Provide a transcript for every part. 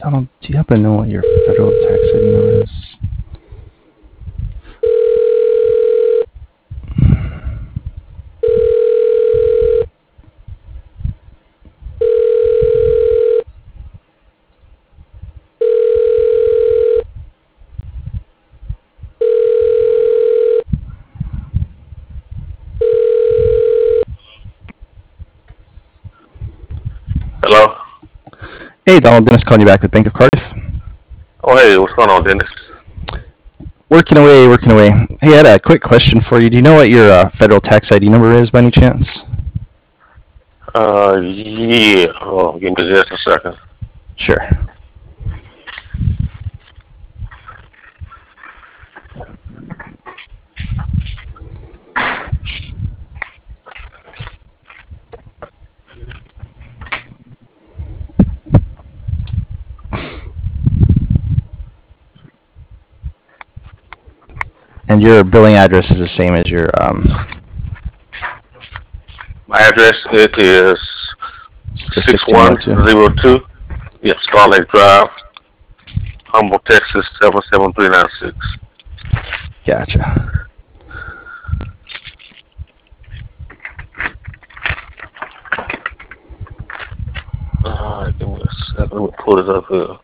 Donald, do you happen to know what your federal tax ID number is? Hello? Hey, Donald, Dennis calling you back with Bank of Cardiff. Oh, hey, what's going on, Dennis? Working away. Hey, I had a quick question for you. Do you know what your federal tax ID number is by any chance? Yeah. Oh, give me just a second. Sure. And your billing address is the same as your My address, it is 6102. Yes, Star Lake Drive, Humble, Texas, 77396. Gotcha. Give me a second. Let me pull it up here.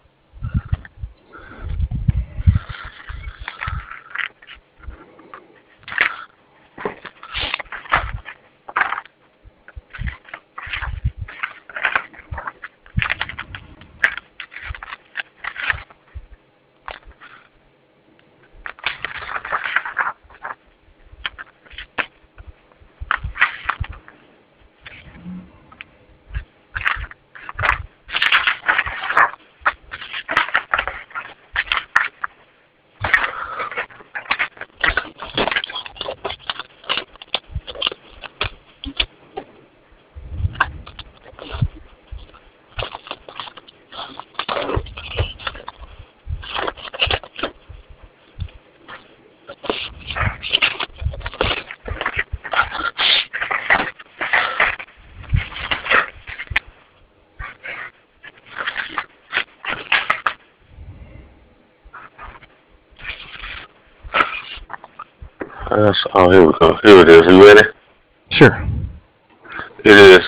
Oh, here we go. Here it is. You ready? Sure. It is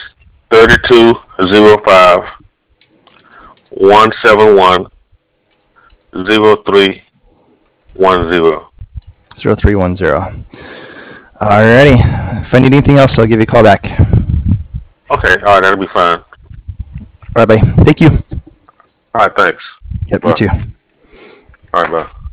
3205 171 0310. 0310. Alrighty. If I need anything else, I'll give you a call back. Okay, all right, that'll be fine. All right, bye. Thank you. All right, thanks. Yep, Bye. you too. All right, bye.